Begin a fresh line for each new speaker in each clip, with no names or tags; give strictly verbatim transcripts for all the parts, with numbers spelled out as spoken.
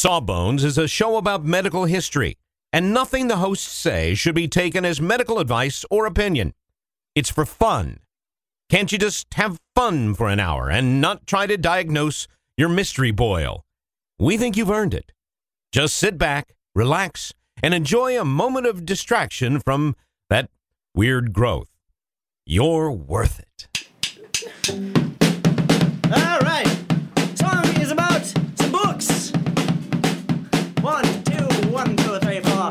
Sawbones is a show about medical history, and nothing the hosts say should be taken as medical advice or opinion. It's for fun. Can't you just have fun for an hour and not try to diagnose your mystery boil? We think you've earned it. Just sit back, relax, and enjoy a moment of distraction from that weird growth. You're worth it.
All right. Song is about some books. One, two, one, two, three, four.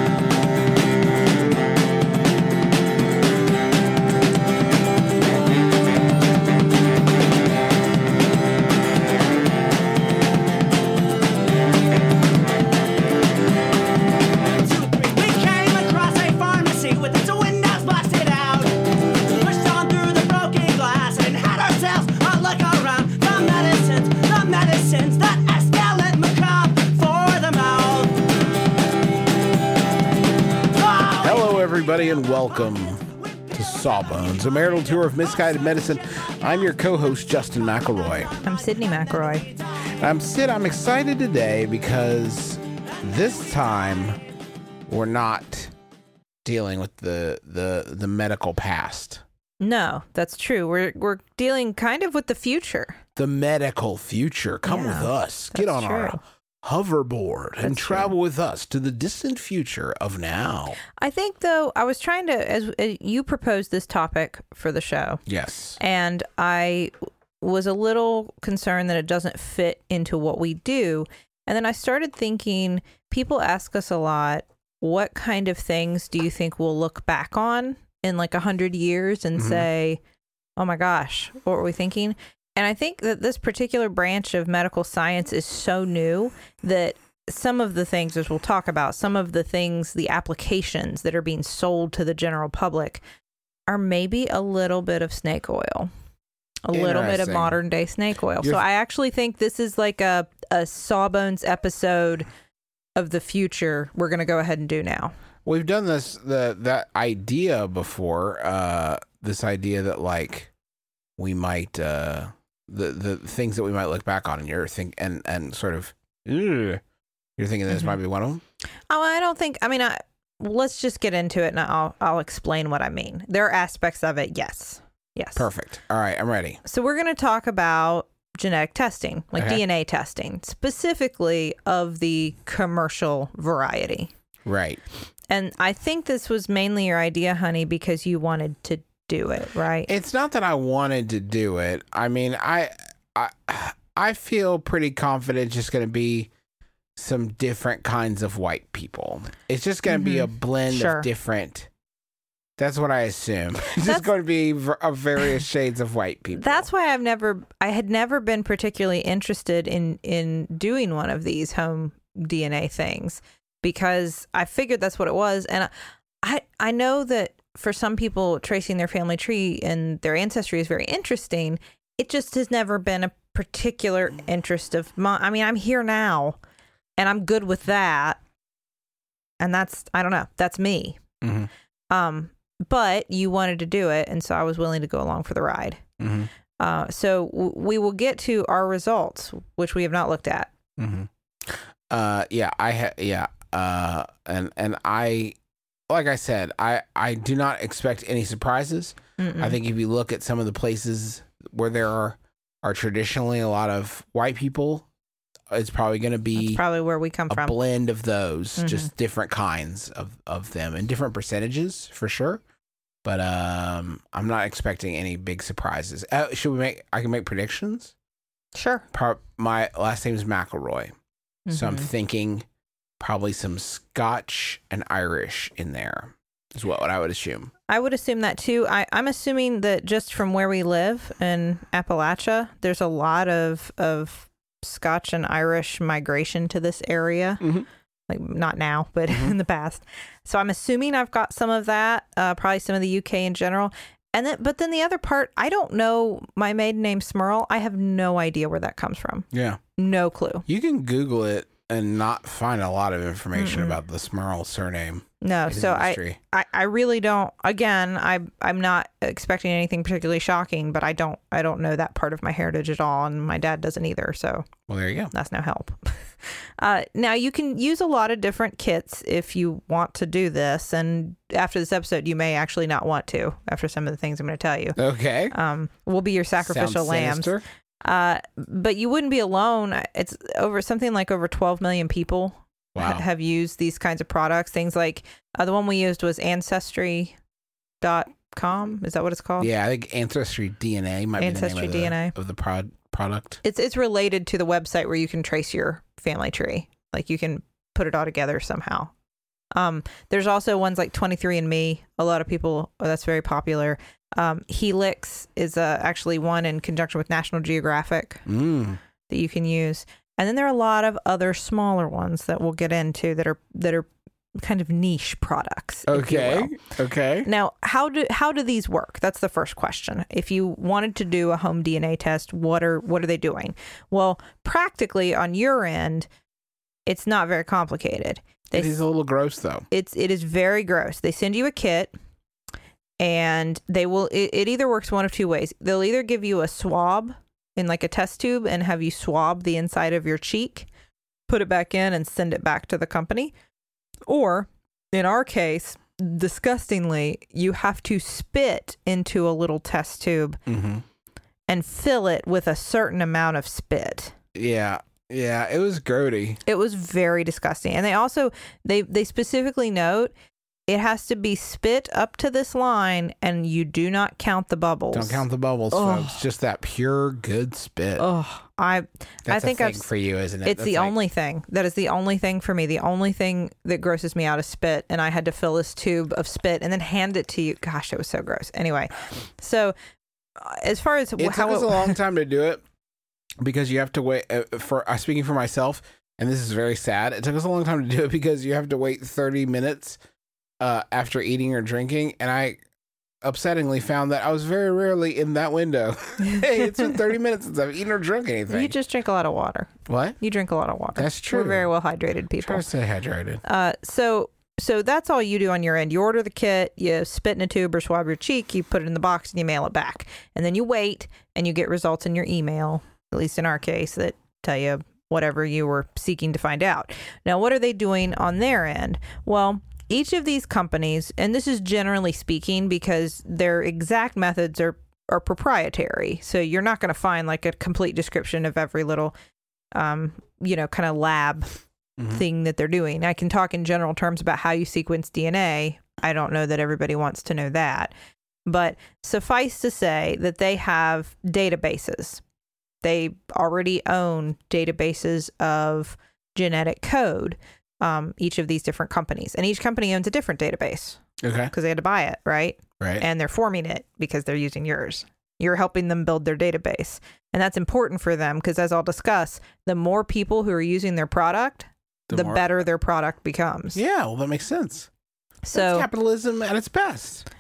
Everybody, and welcome to Sawbones, a marital tour of misguided medicine. I'm your co-host, Justin McElroy.
I'm Sydney McElroy.
I'm Sid. I'm excited today because this time we're not dealing with the the the medical past.
No, that's true. We're we're dealing kind of with the future.
The medical future. Come
yeah,
with us. Get on
true.
our hoverboard and
That's
travel
true.
with us to the distant future of now.
I think, though, I was trying to, as, as you proposed this topic for the show.
Yes.
And I was a little concerned that it doesn't fit into what we do. And then I started thinking, people ask us a lot, what kind of things do you think we'll look back on in like a hundred years and mm-hmm. say, oh my gosh, what were we thinking? And I think that this particular branch of medical science is so new that some of the things, as we'll talk about, some of the things, the applications that are being sold to the general public are maybe a little bit of snake oil, a little bit of modern day snake oil. You're so I actually think this is like a, a Sawbones episode of the future we're going to go ahead and do now.
We've done this, the that idea before, uh, this idea that like we might... Uh, The, the things that we might look back on, and you're think and and sort of you're thinking this mm-hmm. might be one of them.
Oh, I don't think. I mean, I, let's just get into it, and I'll I'll explain what I mean. There are aspects of it. Yes, yes.
Perfect. All right, I'm ready.
So we're going to talk about genetic testing, like
okay.
D N A testing, specifically of the commercial variety.
Right.
And I think this was mainly your idea, honey, because you wanted to do it, right?
It's not that I wanted to do it. I mean, I I I feel pretty confident it's just going to be some different kinds of white people. It's just going to mm-hmm. be a blend
sure.
of different. That's what I assume. It's just going to be of various shades of white people.
That's why I've never I had never been particularly interested in in doing one of these home D N A things, because I figured that's what it was, and I I, I know that for some people, tracing their family tree and their ancestry is very interesting. It just has never been a particular interest of mine. I mean, I'm here now, and I'm good with that. And that's, I don't know, that's me.
Mm-hmm.
Um, but you wanted to do it, and so I was willing to go along for the ride.
Mm-hmm.
Uh, so w- we will get to our results, which we have not looked at.
Mm-hmm. Uh, yeah, I ha- yeah, uh, and and I. Like I said, I, I do not expect any surprises. Mm-mm. I think if you look at some of the places where there are, are traditionally a lot of white people, it's probably going to be
That's probably where we come
a
from.
blend of those, mm-hmm. just different kinds of, of them and different percentages for sure. But um, I'm not expecting any big surprises. Uh, should we make? I can make predictions.
Sure.
Par- my last name is McElroy, mm-hmm. so I'm thinking. Probably some Scotch and Irish in there is what, what I would assume.
I would assume that too. I, I'm assuming that just from where we live in Appalachia, there's a lot of, of Scotch and Irish migration to this area.
Mm-hmm.
Like not now, but
mm-hmm.
in the past. So I'm assuming I've got some of that, uh, probably some of the U K in general. And then, but then the other part, I don't know my maiden name Smurl. I have no idea where that comes from.
Yeah.
No clue.
You can Google it and not find a lot of information
Mm-mm.
about the Smurl surname.
No,
his
so I,
industry.
I, I really don't. Again, I I'm not expecting anything particularly shocking, but I don't I don't know that part of my heritage at all, and my dad doesn't either. So
Well, there you go.
that's no help. uh, now you can use a lot of different kits if you want to do this, and after this episode, you may actually not want to. After some of the things I'm going to tell you,
Okay.
um, we'll be your sacrificial
Sounds
lambs.
sinister.
Uh, but you wouldn't be alone. It's over something like over twelve million people
Wow.
ha- have used these kinds of products. Things like uh, the one we used was ancestry dot com. Is that what it's called?
Yeah, I think Ancestry D N A might
Ancestry
be the name
D N A.
of the, of the prod, product.
It's it's related to the website where you can trace your family tree. Like you can put it all together somehow. Um, there's also ones like twenty-three and me. A lot of people, oh, that's very popular. Um, Helix is uh, actually one in conjunction with National Geographic
Mm.
that you can use. And then there are a lot of other smaller ones that we'll get into that are that are kind of niche products. if you
Okay.
will.
Okay.
Now, how do how do these work? That's the first question. If you wanted to do a home D N A test, what are what are they doing? Well, practically on your end, it's not very complicated. They,
It is a little gross, though.
it's it is very gross. They send you a kit, and they will. It, it either works one of two ways. They'll either give you a swab in like a test tube and have you swab the inside of your cheek, put it back in, and send it back to the company. Or, in our case, disgustingly, you have to spit into a little test tube
Mm-hmm.
and fill it with a certain amount of spit.
Yeah. Yeah. It was grody.
It was very disgusting. And they also, they, they specifically note it has to be spit up to this line and you do not count the bubbles.
Don't count the bubbles,
Oh.
folks. Just that pure good spit.
Oh, I,
That's
I think
a
I've
thing for you, isn't it?
it's
That's
the
like-
only thing that is the only thing for me. The only thing that grosses me out is spit. And I had to fill this tube of spit and then hand it to you. Gosh, it was so gross. Anyway, so uh, as far as
It
how
took us a long time to do it because you have to wait. Uh, for uh, speaking for myself, and this is very sad. It took us a long time to do it because you have to wait thirty minutes uh, after eating or drinking, and I upsettingly found that I was very rarely in that window. Hey, it's been thirty minutes since I've eaten or drunk anything.
you just drink a lot of water.
What?
You drink a lot of water.
That's true.
We're very well hydrated people.
Try to stay hydrated.
Uh, so so that's all you do on your end. You order the kit, you spit in a tube or swab your cheek, you put it in the box, and you mail it back. And then you wait, and you get results in your email, at least in our case, that tell you whatever you were seeking to find out. Now, what are they doing on their end? Well, each of these companies, and this is generally speaking because their exact methods are, are proprietary. So you're not going to find like a complete description of every little, um, you know, kind of lab
Mhm.
thing that they're doing. I can talk in general terms about how you sequence D N A. I don't know that everybody wants to know that. But suffice to say that they have databases. They already own databases of genetic code, um, each of these different companies. And each company owns a different database
Okay.
because they had to buy it, right?
Right.
And they're forming it because they're using yours. You're helping them build their database. And that's important for them because, as I'll discuss, the more people who are using their product, the,
The more-
better their product becomes.
yeah, well, that makes sense. That's
So,
capitalism at its best.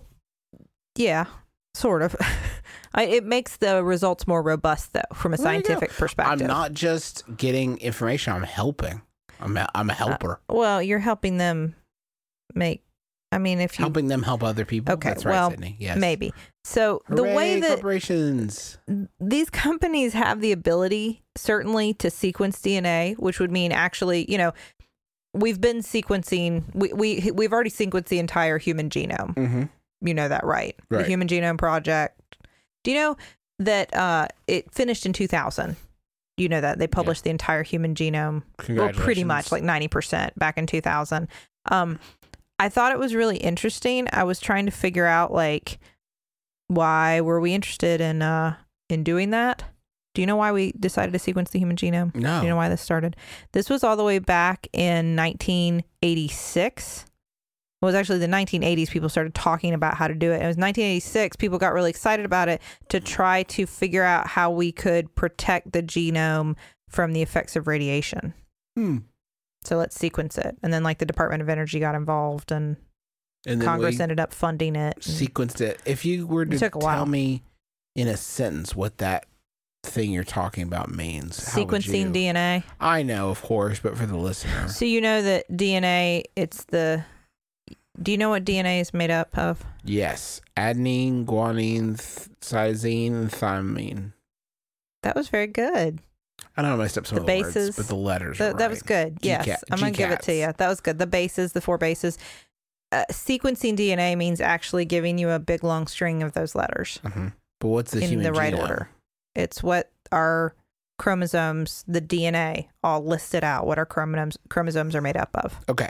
yeah, sort of. I, it makes the results more robust, though, from a
Well, there you go.
scientific perspective.
I'm not just getting information. I'm helping. I'm a, I'm a helper.
Well, you're helping them make, I mean, if you,
helping them help other people.
Okay,
That's right,
well,
Sydney. Yes.
maybe. So the
Hooray,
way that
corporations.
these companies have the ability, certainly, to sequence D N A, which would mean actually, you know, we've been sequencing, we, we, we've already sequenced the entire human genome.
Mm-hmm.
You know that, right?
Right.
The Human Genome Project. Do you know that uh, it finished in two thousand? You know that they published the entire human genome, well, pretty much like ninety percent back in two thousand. Um, I thought it was really interesting. I was trying to figure out like why were we interested in uh, in doing that? Do you know why we decided to sequence the human genome?
No.
Do you know why this started? This was all the way back in nineteen eighty-six. It was actually the nineteen eighties people started talking about how to do it. It was nineteen eighty-six. People got really excited about it to try to figure out how we could protect the genome from the effects of radiation.
Hmm.
So let's sequence it. And then like the Department of Energy got involved and,
And then
Congress
we
ended up funding it. and-
sequenced it. If you were to
took a while.
tell me in a sentence what that thing you're talking about means, how would
Sequencing
you?
D N A.
I know, of course, but for the listener.
So you know that D N A, it's the Do you know what D N A is made up of?
Yes. Adenine, guanine, th- cytosine, and thymine.
That was very good.
I know I messed up some
The
of the
bases,
words, but the letters
The,
are
that was
right.
good.
G
Yes.
cat-
I'm going to give it to
G
you.
cats.
That was good. The bases, the four bases. Uh, sequencing D N A means actually giving you a big long string of those letters
Mhm. But what's the
in
human
the right
genome?
order. It's what our chromosomes, the D N A, all listed out, what our chromosomes chromosomes are made up of.
Okay.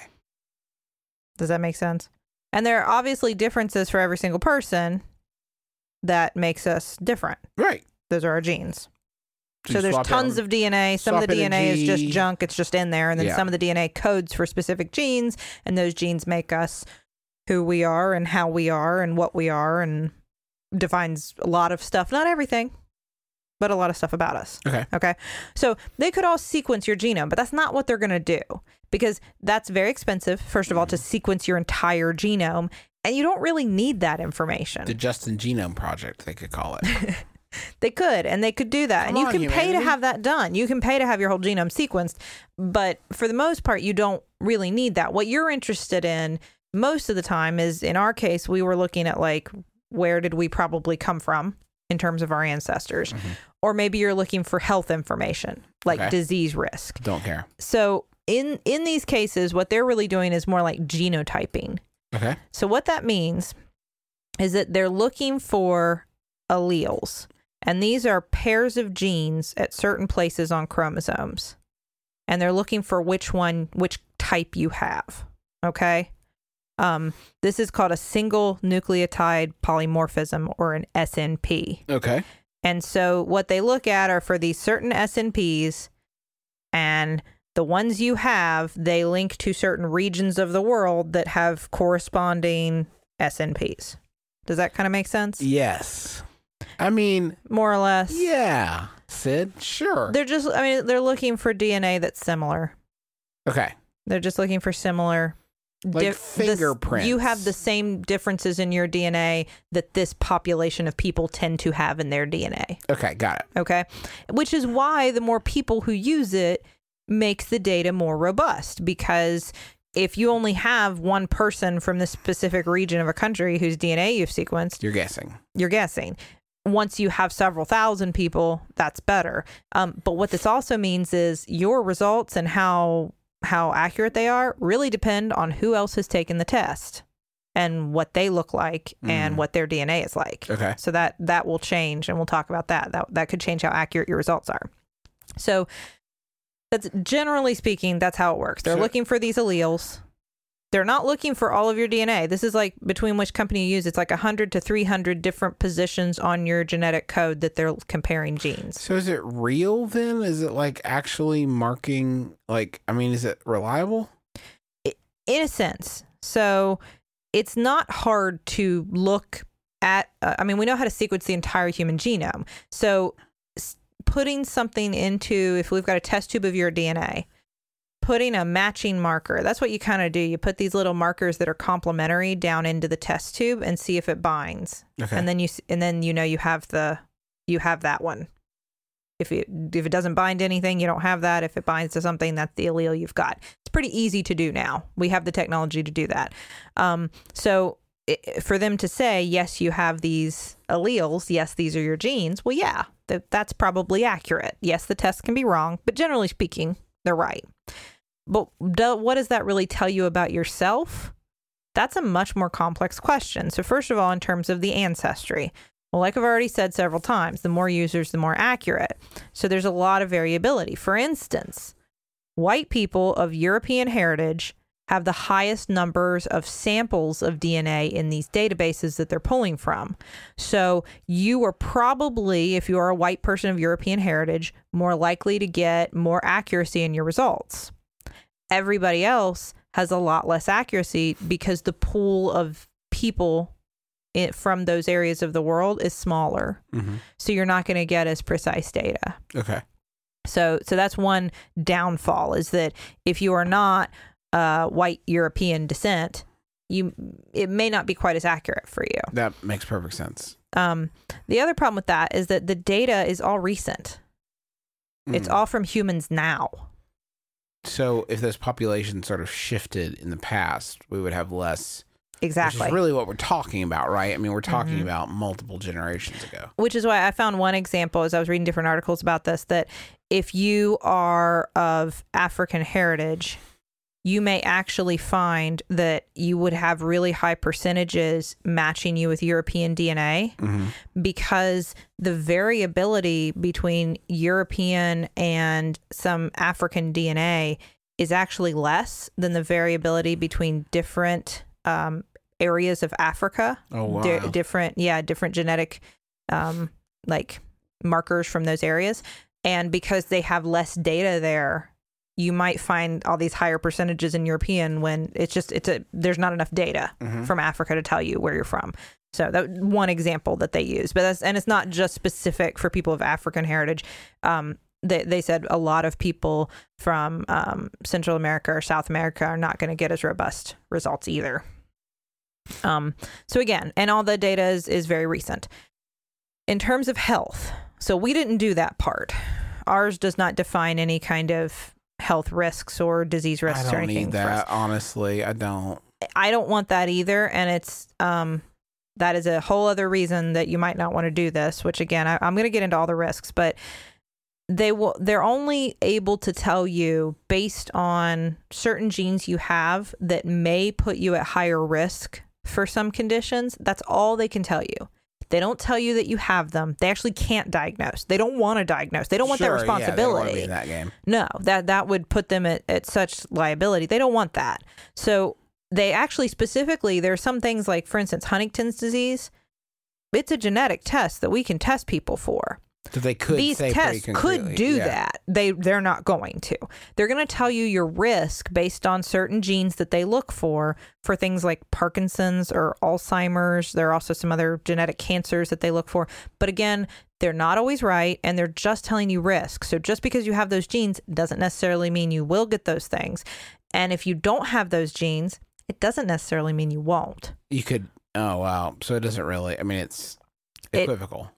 Does that make sense? And there are obviously differences for every single person that makes us different.
Right.
Those are our genes.
So
So
you
there's
swap
tons
out-
of D N A. Some of the
swap
D
in
N
a
A is just
G.
junk. It's just in there. And then
Yeah.
some of the D N A codes for specific genes. And those genes make us who we are and how we are and what we are and defines a lot of stuff. Not everything, but a lot of stuff about us.
Okay.
Okay. So they could all sequence your genome, but that's not what they're going to do because that's very expensive, first of all, to sequence your entire genome. And you don't really need that information.
The Justin Genome Project, they could call it.
They could, and they could do that.
Come
and you
on,
can pay to
humanity.
have that done. You can pay to have your whole genome sequenced. But for the most part, you don't really need that. What you're interested in most of the time is, in our case, we were looking at like, where did we probably come from in terms of our ancestors?
Mm-hmm.
Or maybe you're looking for health information, like
Okay.
disease risk.
Don't care.
So in, in these cases, what they're really doing is more like genotyping.
Okay.
So what that means is that they're looking for alleles. And these are pairs of genes at certain places on chromosomes. And they're looking for which one, which type you have. Okay? Um, this is called a single nucleotide polymorphism, or an S N P.
Okay.
And so what they look at are for these certain S N Ps, and the ones you have, they link to certain regions of the world that have corresponding S N Ps. Does that kind of make sense?
Yes. I mean,
More or less.
yeah, Sid, sure.
They're just, I mean, they're looking for D N A that's similar.
Okay.
They're just looking for similar.
Like
dif- this-
fingerprints.
You have the same differences in your D N A that this population of people tend to have in their D N A.
Okay, got it.
Okay. Which is why the more people who use it makes the data more robust, because if you only have one person from the specific region of a country whose D N A you've sequenced,
You're guessing.
you're guessing. Once you have several thousand people, that's better. Um, but what this also means is your results and how how accurate they are really depend on who else has taken the test and what they look like and
Mm.
what their D N A is like.
Okay.
So that that will change, and we'll talk about that. That that could change how accurate your results are. So that's generally speaking, that's how it works. They're
So-
looking for these alleles. They're not looking for all of your D N A. This is like between which company you use. It's like one hundred to three hundred different positions on your genetic code that they're comparing genes.
So is it real then? Is it like actually marking, like, I mean, is it reliable?
In a sense. So it's not hard to look at, uh, I mean, we know how to sequence the entire human genome. So s- putting something into, if we've got a test tube of your D N A, putting a matching marker, that's what you kind of do. You put these little markers that are complementary down into the test tube and see if it binds.
Okay.
And then you s- and then you know you have the you have that one. If it if it doesn't bind to anything, you don't have that. If it binds to something, that's the allele you've got. It's pretty easy to do now. We have the technology to do that. Um, so i for them to say, yes, you have these alleles, yes, these are your genes, well, yeah, that, that's probably accurate. Yes, the test can be wrong, but generally speaking, they're right. But do, what does that really tell you about yourself? That's a much more complex question. So first of all, in terms of the ancestry, well, like I've already said several times, the more users, the more accurate. So there's a lot of variability. For instance, white people of European heritage have the highest numbers of samples of D N A in these databases that they're pulling from. So you are probably, if you are a white person of European heritage, more likely to get more accuracy in your results. Everybody else has a lot less accuracy because the pool of people it, from those areas of the world is smaller.
Mm-hmm.
So you're not going to get as precise data.
Okay.
So so that's one downfall, is that if you are not uh, white European descent, you it may not be quite as accurate for you.
That makes perfect sense.
Um, the other problem with that is that the data is all recent. It's
Mm.
all from humans now.
So if those populations sort of shifted in the past, we would have less
Exactly.
Which is really what we're talking about, right? I mean, we're talking
Mm-hmm.
about multiple generations ago.
Which is why I found one example as I was reading different articles about this, that if you are of African heritage, you may actually find that you would have really high percentages matching you with European D N A
Mm-hmm.
because the variability between European and some African D N A is actually less than the variability between different um, areas of Africa.
Oh, wow.
Di- different, yeah, different genetic um, like markers from those areas. And because they have less data there, you might find all these higher percentages in European when it's just, it's a, there's not enough data
Mm-hmm.
from Africa to tell you where you're from. So that one example that they use, but that's, and it's not just specific for people of African heritage. Um, they, they said a lot of people from um, Central America or South America are not going to get as robust results either. Um, so again, and all the data is, is very recent. In terms of health, so we didn't do that part. Ours does not define any kind of health risks or disease
I
risks or
don't
anything
need
for us.
that, honestly. I don't.
I don't want that either. And it's, um, that is a whole other reason that you might not want to do this, which again, I, I'm going to get into all the risks, but they will, they're only able to tell you based on certain genes you have that may put you at higher risk for some conditions. That's all they can tell you. They don't tell you that you have them. They actually can't diagnose. They don't want to diagnose. They don't want
Sure,
that
yeah, they don't wanna
responsibility.
be in that game.
No, that that would put them at, at such liability. They don't want that. So they actually specifically, there are some things like, for instance, Huntington's disease. It's a genetic test that we can test people for.
So they could
These
say
tests
pretty
could
concretely,
do
yeah.
that. They they're not going to. They're going to tell you your risk based on certain genes that they look for for things like Parkinson's or Alzheimer's. There are also some other genetic cancers that they look for. But again, they're not always right, and they're just telling you risk. So just because you have those genes doesn't necessarily mean you will get those things. And if you don't have those genes, it doesn't necessarily mean you won't.
You could. Oh wow. So it doesn't really. I mean, it's
It-
equivocal.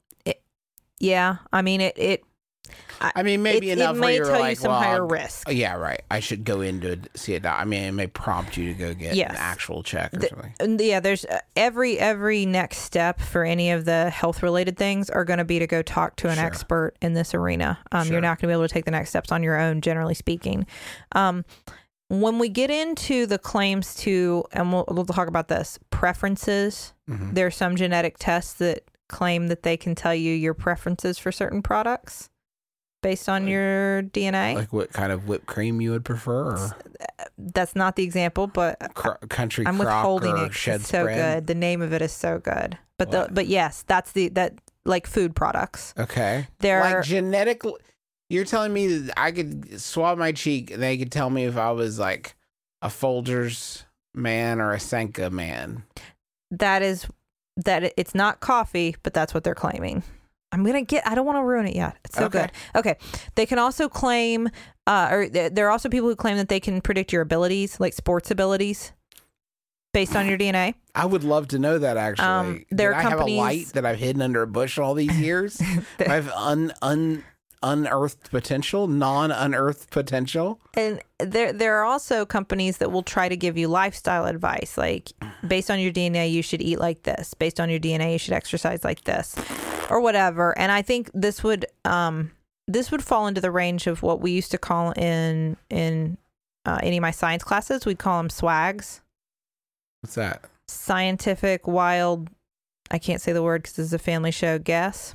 Yeah, I mean it. It.
I mean, maybe
it,
enough
it
where
may
you're
tell
like,
you some
well,
higher
I'll-
risk.
Oh, yeah, right. I should go in to see it. I mean, it may prompt you to go get
Yes.
an actual check or
The-
something.
And yeah, there's uh, every every next step for any of the health related things are going to be to go talk to an
Sure.
expert in this arena. Um,
Sure.
You're not going to be able to take the next steps on your own, generally speaking. Um, when we get into the claims to, and we'll, we'll talk about this, preferences,
Mhm.
there are some genetic tests that claim that they can tell you your preferences for certain products based on
Like-
your D N A.
Like what kind of whipped cream you would prefer, or
That's not the example, but
cr- country
I'm
crock
withholding
or
it 'cause
shed
it's so
spread?
good. The name of it is so good. But the
What?
but yes, that's the that like food products.
Okay.
There
like
are
genetic. You're telling me that I could swab my cheek and they could tell me if I was like a Folgers man or a Senka man.
that is that it- it's not coffee, but that's what they're claiming. I'm gonna get. I don't want to ruin it yet. It's so
Okay.
good. Okay, they can also claim, uh, or th- there are also people who claim that they can predict your abilities, like sports abilities, based on your D N A.
I would love to know that actually.
Um, there
Did
are
I have a
companies-
light that I've hidden under a bush all these years? I have un un unearthed potential, non unearthed potential.
And there there are also companies that will try to give you lifestyle advice, like based on your D N A, you should eat like this. Based on your D N A, you should exercise like this, or whatever. And I think this would um this would fall into the range of what we used to call in in uh, any of my science classes. We'd call them swags,
What's that?
scientific wild. I can't say the word because this is a family show. Guess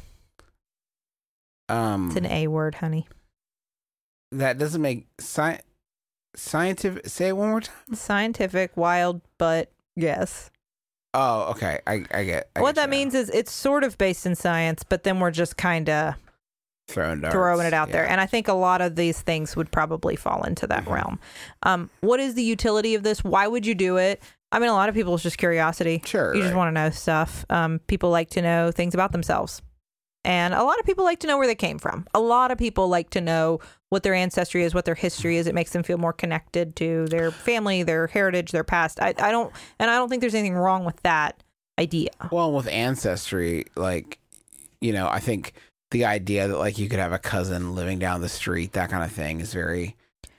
Um,
it's an A word, honey.
that doesn't make sci- scientific. Say it one more time.
Scientific wild, but yes.
Oh, okay. I I get. I
What
get
that
you now.
means is it's sort of based in science, but then we're just kind of
throwing darts.
throwing it out there.
Yeah.
And I think a lot of these things would probably fall into that
Mhm.
realm. Um, what is the utility of this? Why would you do it? I mean, a lot of people, it's just curiosity.
Sure.
You just
right.
want to know stuff. Um, people like to know things about themselves. And a lot of people like to know where they came from. A lot of people like to know what their ancestry is, what their history is. It makes them feel more connected to their family, their heritage, their past. I, I don't, and I don't think there's anything wrong with that idea.
Well, with ancestry, like, you know, I think the idea that like you could have a cousin living down the street, that kind of thing, is very.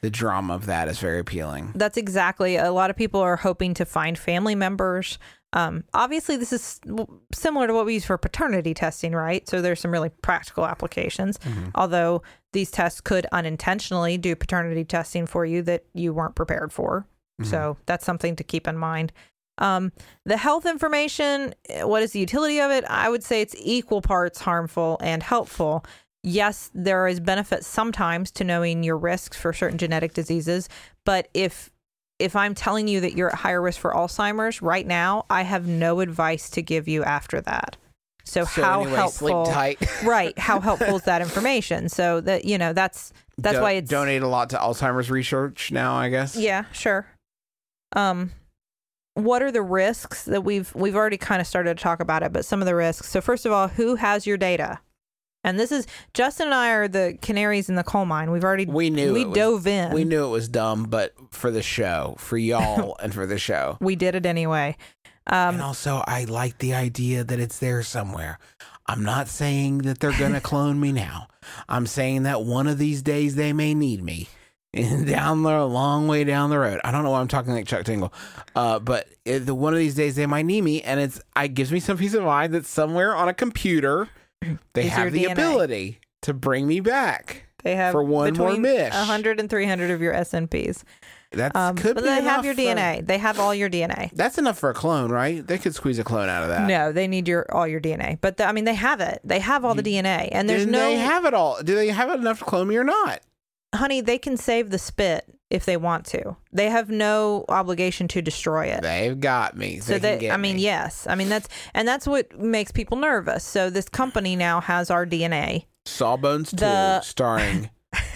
the drama of that is very appealing.
That's exactly. A lot of people are hoping to find family members. Um, obviously, this is similar to what we use for paternity testing, right? So there's some really practical applications. Mm-hmm. Although these tests could unintentionally do paternity testing for you that you weren't prepared for. Mm-hmm. So that's something to keep in mind. Um, the health information, what is the utility of it? I would say it's equal parts harmful and helpful. Yes, there is benefit sometimes to knowing your risks for certain genetic diseases, but if if I'm telling you that you're at higher risk for Alzheimer's right now, I have no advice to give you after that. So,
so
how
anyway,
helpful?
Sleep tight.
Right? How helpful is that information? So that you know that's that's
Do-
why it's
donate a lot to Alzheimer's research now, I guess.
Yeah, sure. Um, what are the risks that we've we've already kind of started to talk about it, but some of the risks. So first of all, who has your data? And this is Justin and I are the canaries in the coal mine. We've already
we knew
we
it was,
dove in.
We knew it was dumb, but for the show, for y'all, and for the show,
we did it anyway. Um,
and also, I like the idea that it's there somewhere. I'm not saying that they're gonna clone me now. I'm saying that one of these days they may need me. And down the long way down the road. I don't know why I'm talking like Chuck Tingle, uh, but it, the one of these days they might need me, and it's it gives me some peace of mind that somewhere on a computer they
Is
have
your
the
D N A.
ability to bring me back.
They have
for one more
between
mish.
one hundred and three hundred of your S N Ps.
That
Um,
could
but
be
they
enough
have your
for-
D N A. They have all your D N A.
That's enough for a clone, right? They could squeeze a clone out of that.
No, they need your all your D N A. But the, I mean, they have it. They have all the D N A, and there's
Do
no
they have it all? Do they have enough to clone me or not?
honey. They can save the spit if they want to. They have no obligation to destroy it.
They've got me.
So
they
that
can get
I mean,
me.
yes, I mean that's and that's what makes people nervous. So this company now has our D N A.
Sawbones two,
The-
starring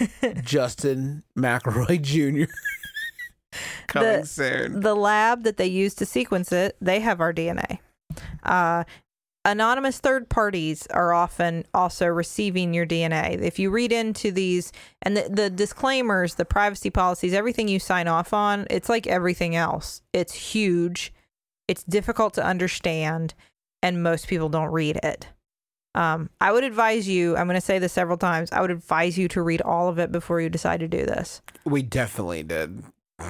Justin McElroy Junior Coming
The-
soon.
The lab that they use to sequence it, they have our D N A. Uh, anonymous third parties are often also receiving your D N A. If you read into these and the, the disclaimers, the privacy policies, everything you sign off on, it's like everything else. It's huge. It's difficult to understand, and most people don't read it. Um, I would advise you, I'm going to say this several times, I would advise you to read all of it before you decide to do this.
We definitely did.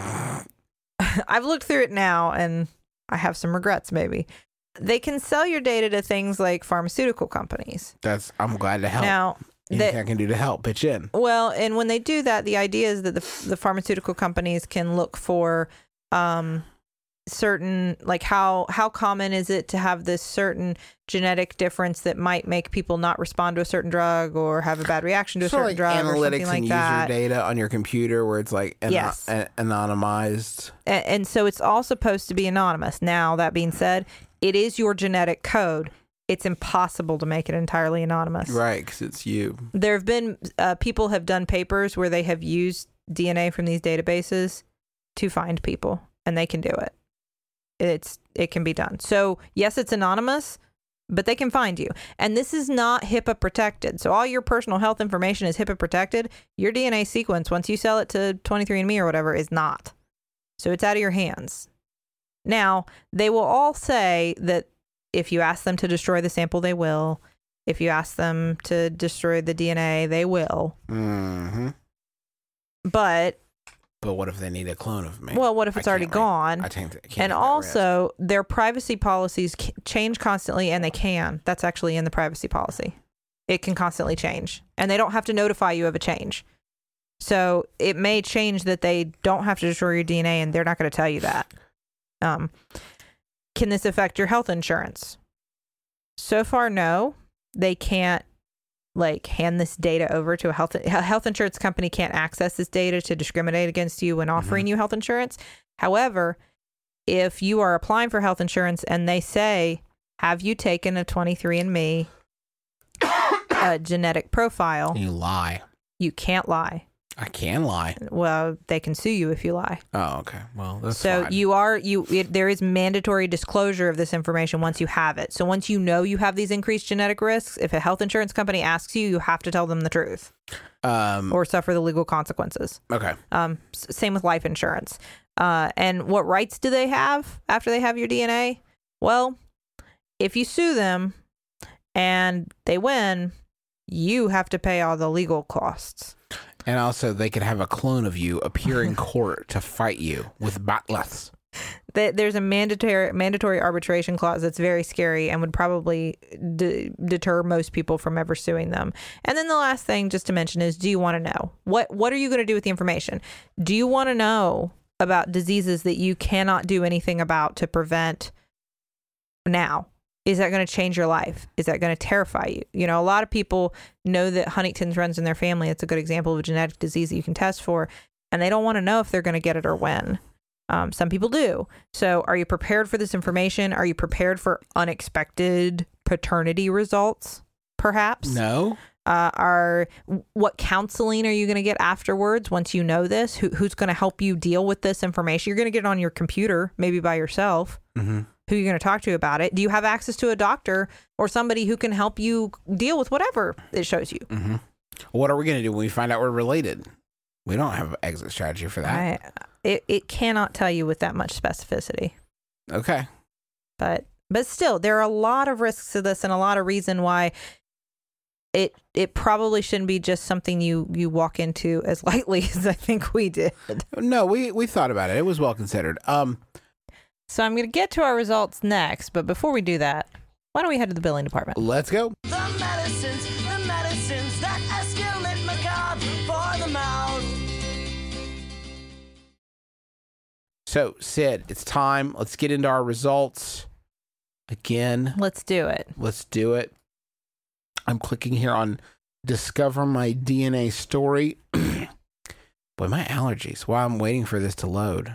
I've looked through it now and I have some regrets maybe. They can sell your data to things like pharmaceutical companies.
That's. I'm glad to help.
Now,
Anything
they,
I can do to help, pitch in.
well, and when they do that, the idea is that the the pharmaceutical companies can look for um, certain, like how how common is it to have this certain genetic difference that might make people not respond to a certain drug or have a bad reaction to a
So
certain
like
drug or
analytics
something like
and
that.
user data on your computer, where it's like an-
Yes.
an- anonymized.
And, and so it's all supposed to be anonymous. Now, that being said, it is your genetic code. It's impossible to make it entirely anonymous.
Right, because it's you.
There have been uh, people have done papers where they have used D N A from these databases to find people, and they can do it. It's it can be done. So yes, it's anonymous, but they can find you. And this is not HIPAA protected. So all your personal health information is HIPAA protected. Your D N A sequence, once you sell it to twenty-three and me or whatever, is not. So it's out of your hands. Now, they will all say that if you ask them to destroy the sample, they will. If you ask them to destroy the D N A, they will.
Mm-hmm.
But,
But what if they need a clone of me?
well, what if
I
it's already
can't write-
gone?
I can't, I can't
And
take that
also, their privacy policies c- change constantly, and they can. That's actually in the privacy policy. It can constantly change, and they don't have to notify you of a change. So it may change that they don't have to destroy your D N A, and they're not going to tell you that. Um, can this affect your health insurance? So far, no. They can't like hand this data over to a health a health insurance company. Can't access this data to discriminate against you when offering you health insurance. However, if you are applying for health insurance and they say, have you taken a twenty-three and me uh, genetic profile,
You lie.
you can't lie.
I can lie.
Well, they can sue you if you lie.
Oh, okay. Well, that's
So
fine.
you are you it, there is mandatory disclosure of this information once you have it. So once you know you have these increased genetic risks, if a health insurance company asks you, you have to tell them the truth
um.
or suffer the legal consequences.
Okay.
Um, s- same with life insurance. Uh, and what rights do they have after they have your D N A? Well, if you sue them and they win, you have to pay all the legal costs.
And also, they could have a clone of you appear in court to fight you with batleths.
There's a mandatory mandatory arbitration clause that's very scary and would probably d- deter most people from ever suing them. And then the last thing just to mention is, do you want to know? What What are you going to do with the information? Do you want to know about diseases that you cannot do anything about to prevent now? Is that going to change your life? Is that going to terrify you? You know, a lot of people know that Huntington's runs in their family. It's a good example of a genetic disease that you can test for, and they don't want to know if they're going to get it or when. Um, some people do. So are you prepared for this information? Are you prepared for unexpected paternity results, perhaps?
No.
Uh, are what counseling are you going to get afterwards once you know this? Who, who's going to help you deal with this information? You're going to get it on your computer, maybe by yourself.
Mm-hmm.
Who are you going to talk to about it? Do you have access to a doctor or somebody who can help you deal with whatever it shows you?
Mm-hmm. What are we going to do when we find out we're related? We don't have an exit strategy for that.
I, it, it cannot tell you with that much specificity.
Okay.
But but still, there are a lot of risks to this and a lot of reason why it it probably shouldn't be just something you, you walk into as lightly as I think we did.
No, we, we thought about it. It was well considered. Um,
So I'm going to get to our results next. But before we do that, why don't we head to the billing department?
let's go.
The medicines, the medicines that escalate macabre for the mouth.
So, Sid, it's time. Let's get into our results. Again,
Let's do it.
let's do it. I'm clicking here on Discover My D N A Story. Boy, my allergies. While I'm waiting for this to load.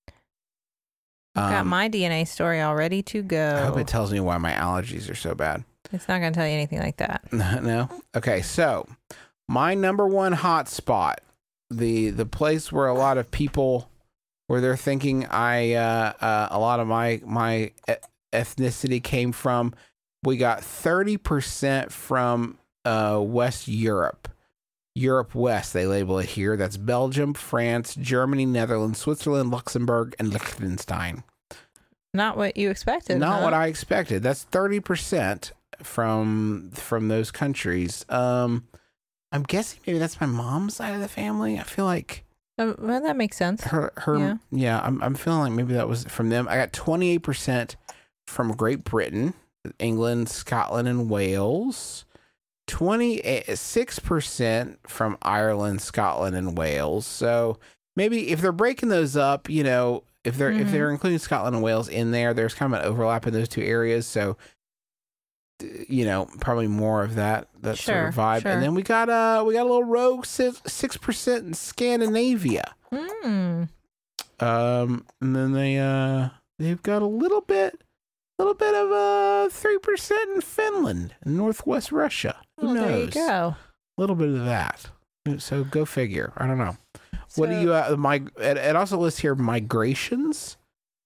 I've got
Um,
my D N A story all ready to go.
I hope it tells me why my allergies are so bad.
It's not going to tell you anything like that.
No? Okay, so my number one hot spot, the the place where a lot of people, where they're thinking I, uh, uh, a lot of my, my e- ethnicity came from, we got thirty percent from uh, West Europe. Europe West, they label it here. That's Belgium, France, Germany, Netherlands, Switzerland, Luxembourg, and Liechtenstein.
Not what you expected.
Not
huh?
what I expected. That's thirty percent from from those countries. Um, I'm guessing maybe that's my mom's side of the family. I feel like
Um, well, that makes sense.
her her
Yeah.
yeah. I'm I'm feeling like maybe that was from them. I got twenty-eight percent from Great Britain, England, Scotland, and Wales. twenty-six percent from Ireland, Scotland, and Wales. So maybe if they're breaking those up, you know, if they're if
Mhm.
they're including Scotland and Wales in there, there's kind of an overlap in those two areas. So d- you know, probably more of that that sort of
Sure,
vibe.
sure.
And then we got uh we got a little rogue six percent in Scandinavia.
Hmm.
Um, and then they uh they've got a little bit. little bit of uh three percent in Finland and Northwest Russia. Who
Well,
knows?
there you go.
A little bit of that. So go figure. I don't know. what do
So-
you uh, my it, it also lists here migrations.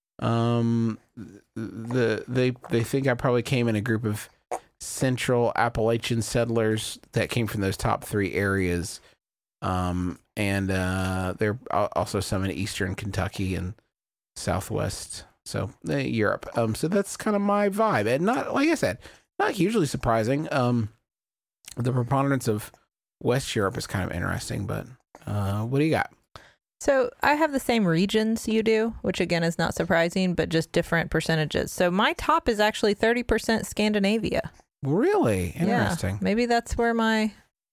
Um, the they they think I probably came in a group of Central Appalachian settlers that came from those top three areas. Um, and uh, there are also some in Eastern Kentucky and Southwest. So uh, Europe. Um, so that's kind of my vibe, and not like I said, not hugely surprising. Um, the preponderance of West Europe is kind of interesting, but uh, what do you got?
So I have the same regions you do, which again is not surprising, but just different percentages. So my top is actually thirty percent Scandinavia.
Really interesting.
Yeah, maybe that's where my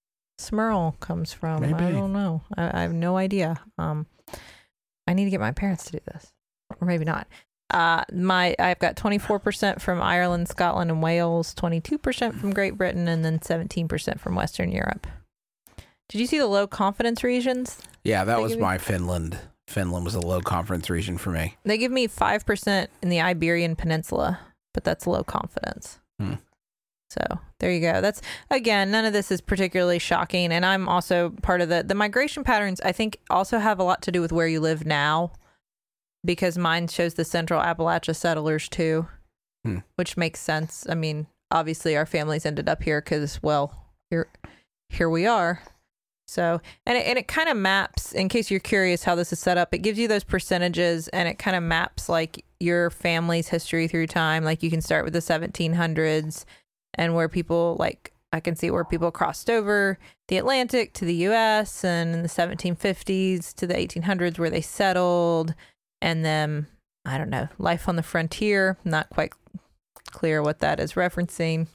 Smurl comes from.
Maybe.
I don't know. I, I have no idea. Um, I need to get my parents to do this, or maybe not. Uh, my I've got twenty-four percent from Ireland, Scotland, and Wales, twenty-two percent from Great Britain, and then seventeen percent from Western Europe. Did you see the low confidence regions?
Yeah, that
They
was
give you-
my Finland. Finland was a low conference region for me.
They give me five percent in the Iberian Peninsula, but that's low confidence.
Hmm.
So there you go. That's, again, none of this is particularly shocking. And I'm also part of the, the migration patterns, I think, also have a lot to do with where you live now, because mine shows the Central Appalachia settlers too,
Hmm.
which makes sense. I mean, obviously our families ended up here because, well, here, here we are. So, and it, and it kind of maps, in case you're curious how this is set up, it gives you those percentages, and it kind of maps like your family's history through time. Like you can start with the seventeen hundreds and where people like I can see where people crossed over the Atlantic to the U S and in the seventeen fifties to the eighteen hundreds where they settled. And then, I don't know, life on the frontier. Not quite clear what that is referencing.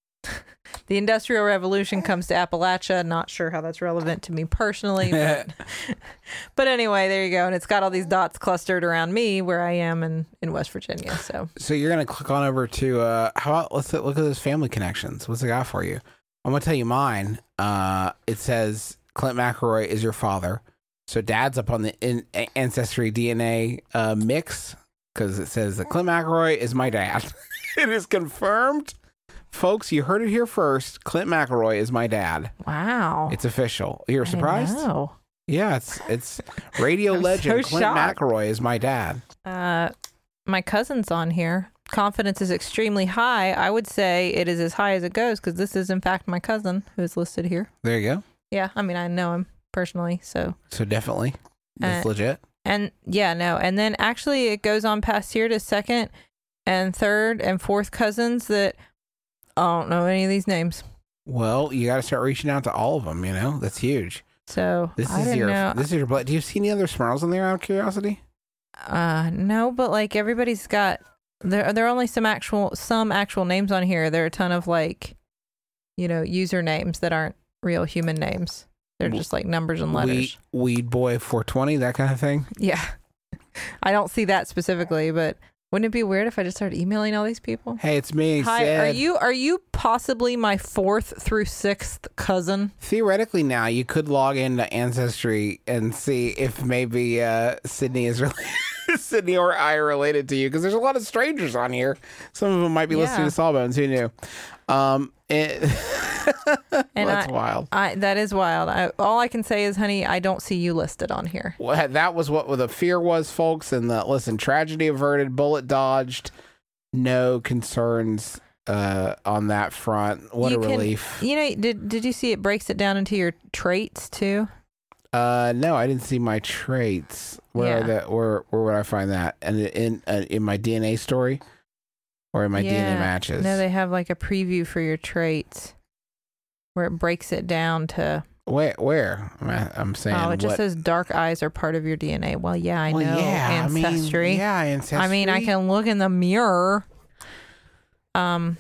The Industrial Revolution comes to Appalachia. Not sure how that's relevant to me personally. But, but anyway, there you go. And it's got all these dots clustered around me where I am in, in West Virginia. So
So you're going to click on over to, uh, how about, let's look at those family connections. What's it got for you? I'm going to tell you mine. Uh, it says Clint McElroy is your father. So dad's up on the in, Ancestry D N A uh, mix because it says that Clint McElroy is my dad. It is confirmed. Folks, you heard it here first. Clint McElroy is my dad.
wow.
It's official. You're surprised?
No.
Yeah, it's it's radio
I'm
legend.
so
Clint
shocked.
McElroy is my dad.
Uh, my cousin's on here. Confidence is extremely high. I would say it is as high as it goes because this is, in fact, my cousin who is listed here.
There you go.
Yeah, I mean, I know him personally, so.
So definitely, that's
Uh,
legit.
And yeah, no. And then actually it goes on past here to second and third and fourth cousins that I don't know any of these names.
Well, you got to start reaching out to all of them. You know, that's huge.
So
This
I
is
didn't
your
know.
this is your blood. Do you see any other Smurls in there? Out of curiosity.
Uh, no, but like everybody's got there. There are only some actual some actual names on here. There are a ton of like, you know, usernames that aren't real human names. They're just like numbers and letters.
Weed, weed boy four twenty, that kind of thing.
Yeah, I don't see that specifically, but wouldn't it be weird if I just started emailing all these people?
Hey, it's me.
Hi,
Sid.
are you are you possibly my fourth through sixth cousin?
Theoretically, now you could log into Ancestry and see if maybe uh, Sydney is related. Sydney or I are related to you because there's a lot of strangers on here. Some of them might be listening
Yeah.
to Sawbones. Who knew? Um, it,
And
that's
I-
wild.
I that is wild. I, all I can say is, honey, I don't see you listed on here.
Well, that was what the fear was, folks. And the listen, tragedy averted, bullet dodged, no concerns uh, on that front. What
You
a
can-
relief.
You know, did did you see it breaks it down into your traits too?
Uh, no, I didn't see my traits. Where are
Yeah.
that? Where where would I find that? And in uh, in my D N A story, or in my D N A
Yeah.
matches?
No, they have like a preview for your traits where it breaks it down to.
Where where? I'm, I'm saying.
Oh, it just
what?
says dark eyes are part of your D N A. Well, yeah, I
Well,
know
yeah,
ancestry.
I mean, yeah, ancestry.
I mean, I can look in the mirror. Um.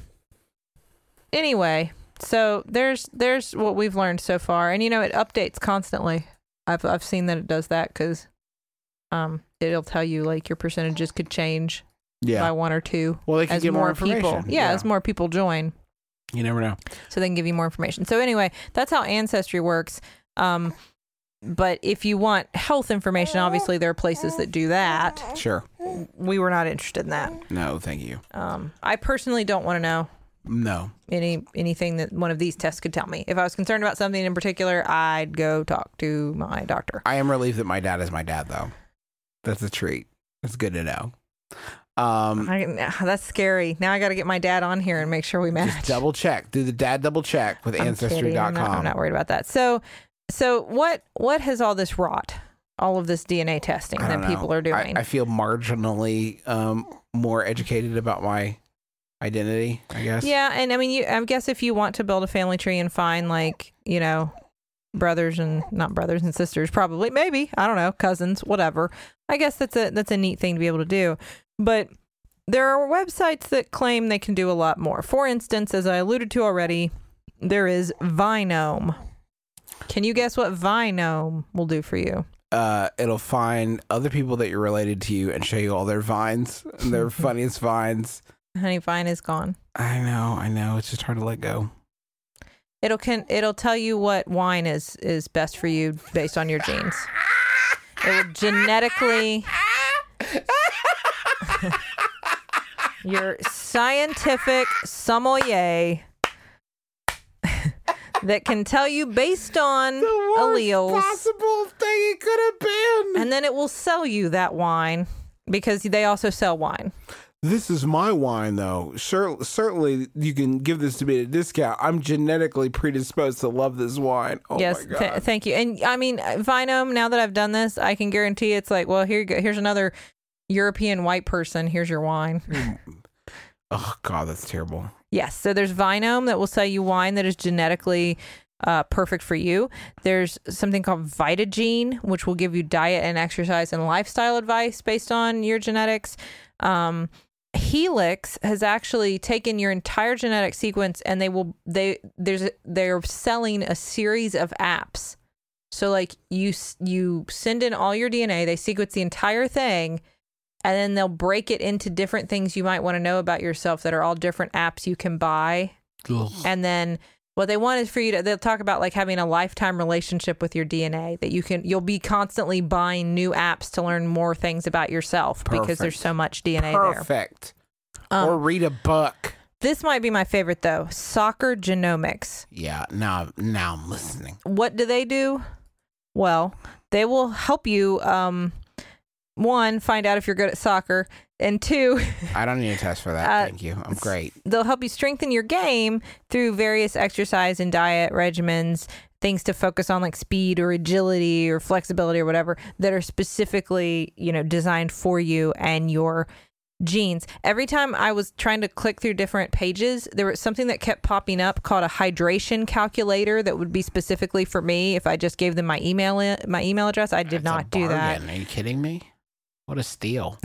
Anyway, so there's there's what we've learned so far, and you know it updates constantly. I've I've seen that it does that because, um, it'll tell you like your percentages could change
Yeah.
by one or two
Well, they can
as
get
more,
more information.
people. Yeah, as more people join,
You never know.
so they can give you more information. So anyway, that's how Ancestry works. Um, but if you want health information, obviously there are places that do that.
Sure.
We were not interested in that.
No, thank you.
Um, I personally don't want to know
No.
any anything that one of these tests could tell me. If I was concerned about something in particular, I'd go talk to my doctor.
I am relieved that my dad is my dad, though. That's a treat. It's good to know. Um,
I, that's scary. Now I got to get my dad on here and make sure we match.
just double check. Do the dad double check with
I'm
Ancestry
kidding.
dot
I'm not, I'm
com.
not worried about that. So, so what what has all this wrought? All of this D N A testing
I
that
don't know.
people are doing.
I, I feel marginally um, more educated about my identity, I guess.
Yeah, and I mean, you, I guess if you want to build a family tree and find like you know, brothers and not brothers and sisters, probably maybe I don't know, cousins, whatever. I guess that's a that's a neat thing to be able to do. But there are websites that claim they can do a lot more. For instance, as I alluded to already, there is Vinome. Can you guess what Vinome will do for you?
Uh, it'll find other people that you're related to you and show you all their vines, and their funniest vines.
Honey, Vine is gone.
I know, I know. It's just hard to let go.
It'll can it'll tell you what wine is is best for you based on your genes. It will genetically your scientific sommelier that can tell you based on alleles,
possible thing it could have been.
and then it will sell you that wine because they also sell wine.
This is my wine, though. Sure, certainly you can give this to me at a discount. I'm genetically predisposed to love this wine. Oh
yes,
my God.
th- thank you. And I mean, Vinome. Now that I've done this, I can guarantee it's like, well, here you go. Here's another European white person. Here's your wine.
Oh God, that's terrible.
Yes. So there's Vinome that will sell you wine that is genetically uh, perfect for you. There's something called VitaGene, which will give you diet and exercise and lifestyle advice based on your genetics. Um, Helix has actually taken your entire genetic sequence, and they will they there's a, they're selling a series of apps. So like you you send in all your D N A, they sequence the entire thing, and then they'll break it into different things you might want to know about yourself that are all different apps you can buy.
Ugh.
And then what they want is for you to, they'll talk about like having a lifetime relationship with your D N A, that you can, you'll be constantly buying new apps to learn more things about yourself because
Perfect.
there's so much D N A there.
Perfect.
Um,
Or read a book.
This might be my favorite though. Soccer Genomics.
Yeah, now now I'm listening.
What do they do? Well, they will help you, um, one, find out if you're good at soccer, and two,
I don't need a test for that.
Uh,
Thank you. I'm great.
they'll help you strengthen your game through various exercise and diet regimens, things to focus on like speed or agility or flexibility or whatever that are specifically, you know, designed for you and your genes. Every time I was trying to click through different pages, there was something that kept popping up called a hydration calculator that would be specifically for me if I just gave them my email my email address. I did
That's a
not do that.
bargain. Are you kidding me? What a steal.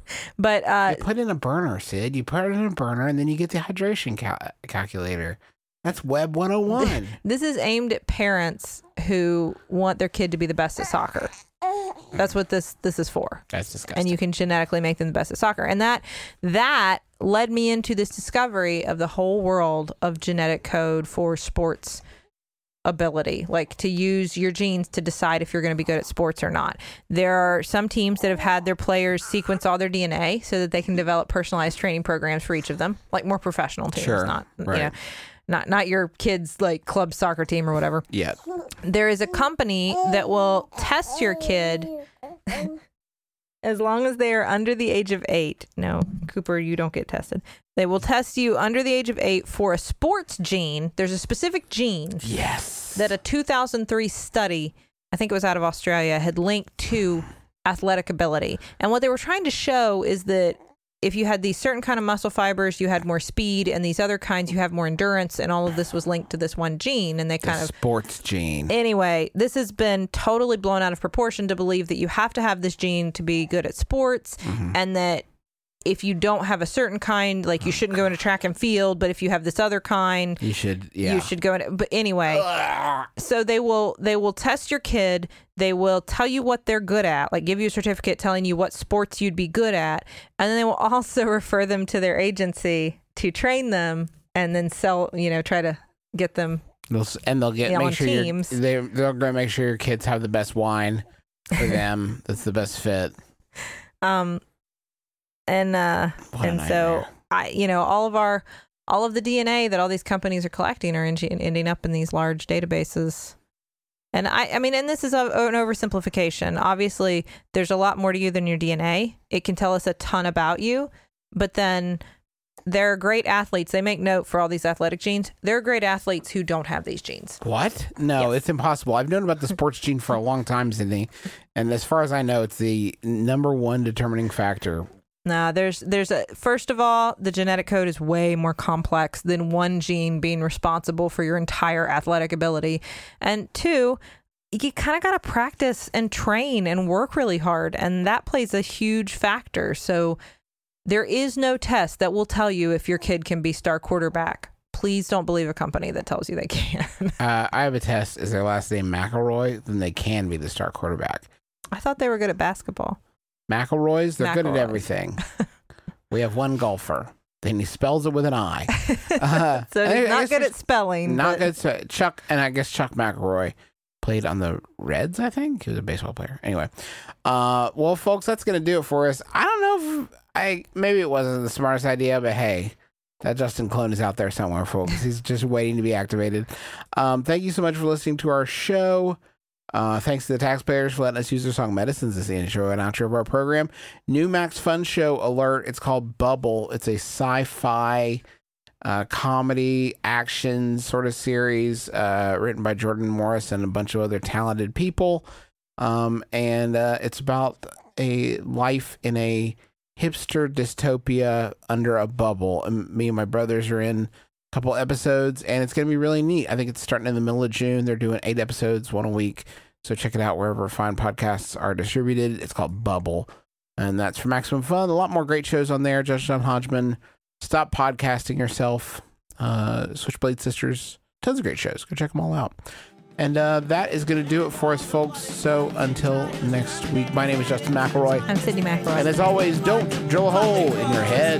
But uh
You put in a burner, Sid. You put it in a burner, and then you get the hydration cal- calculator. That's Web one oh one.
this is aimed at parents who want their kid to be the best at soccer. That's what this this is for.
That's disgusting.
And you can genetically make them the best at soccer. And that that led me into this discovery of the whole world of genetic code for sports ability, like to use your genes to decide if you're going to be good at sports or not. There are some teams that have had their players sequence all their D N A so that they can develop personalized training programs for each of them, like more professional teams,
Sure,
not
right.
you know, not not your kids' like club soccer team or whatever.
yeah.
There is a company that will test your kid as long as they are under the age of eight. No, Cooper, you don't get tested. They will test you under the age of eight for a sports gene. There's a specific gene
Yes.
that a two thousand three study, I think it was out of Australia, had linked to athletic ability. And what they were trying to show is that if you had these certain kind of muscle fibers, you had more speed, and these other kinds, you have more endurance, and all of this was linked to this one gene. And they
the
kind of
sports gene.
Anyway, this has been totally blown out of proportion to believe that you have to have this gene to be good at sports,
Mm-hmm.
and that if you don't have a certain kind, like you shouldn't go into track and field, but if you have this other kind,
You should, yeah.
you should go into. But anyway, so they will they will test your kid. They will tell you what they're good at, like give you a certificate telling you what sports you'd be good at, and then they will also refer them to their agency to train them, and then sell. You know, try to get them.
They'll, s- and they'll get
Yeah,
make
on
sure your-
teams.
they they're going to make sure your kids have the best wine for them. That's the best fit.
Um, and uh,
What a
and so
nightmare.
I, you know, all of our, all of the D N A that all these companies are collecting are en- ending up in these large databases. And I, I mean, and this is a, an oversimplification. Obviously, there's a lot more to you than your D N A. It can tell us a ton about you, but then there are great athletes. They make note for all these athletic genes. There are great athletes who don't have these genes.
What? No,
Yes.
it's impossible. I've known about the sports gene for a long time, Sydney. And as far as I know, it's the number one determining factor.
No, there's there's a first of all, the genetic code is way more complex than one gene being responsible for your entire athletic ability. And two, you kind of got to practice and train and work really hard, and that plays a huge factor. So there is no test that will tell you if your kid can be star quarterback. Please don't believe a company that tells you they can.
Uh, I have a test. Is their last name McElroy? Then they can be the star quarterback.
I thought they were good at basketball.
McElroys, they're good at
McElroy.
everything. We have one golfer. Then he spells it with an I. Uh,
So
I- I
not
guess
good
there's-
at spelling.
Not
but-
good. So Chuck, and I guess Chuck McElroy played on the Reds, I think. He was a baseball player. Anyway. Uh, well, folks, that's going to do it for us. I don't know if I, maybe it wasn't the smartest idea, but hey, that Justin clone is out there somewhere, folks. He's just waiting to be activated. Um, thank you so much for listening to our show. Uh, thanks to the taxpayers for letting us use their song Medicines as the intro and outro of our program. New Max Fun Show alert. It's called Bubble. It's a sci-fi uh, comedy action sort of series uh, written by Jordan Morris and a bunch of other talented people. Um, and uh, it's about a life in a hipster dystopia under a bubble. And me and my brothers are in a couple episodes, and it's going to be really neat. I think it's starting in the middle of June. They're doing eight episodes, one a week. So check it out wherever fine podcasts are distributed. It's called Bubble, and that's for Maximum Fun. A lot more great shows on there. Judge John Hodgman, Stop Podcasting Yourself, uh, Switchblade Sisters, tons of great shows. Go check them all out. And uh, that is going to do it for us, folks. So until next week, my name is Justin McElroy.
I'm Sydney McElroy.
And as always, don't drill a hole in your head.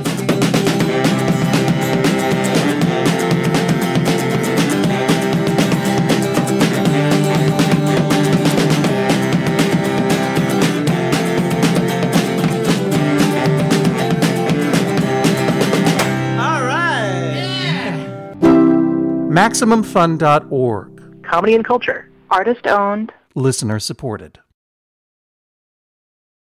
All right.
Maximum Fun dot org.
Comedy and culture.
Artist owned.
Listener supported.